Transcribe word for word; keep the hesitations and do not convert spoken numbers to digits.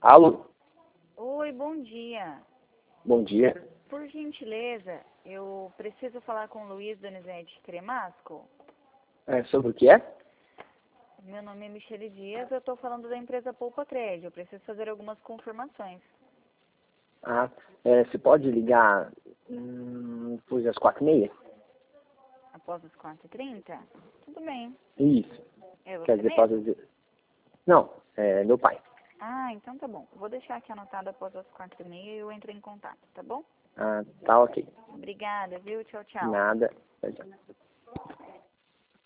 Alô? Oi, bom dia. Bom dia. Por gentileza, eu preciso falar com o Luiz Donizete Cremasco. É, sobre o que é? Meu nome é Michele Dias, eu estou falando da empresa Poupa Crédito. Eu preciso fazer algumas confirmações. Ah, é, você pode ligar hum, depois das quatro e meia? Após as quatro e trinta? Tudo bem. Isso. É você Quer dizer, mesmo? pode dizer... Não, é meu pai. Ah, então tá bom. Vou deixar aqui anotado após as quatro e meia e eu entro em contato, tá bom? Ah, tá ok. Obrigada, viu? Tchau, tchau. Nada. Tchau, tchau.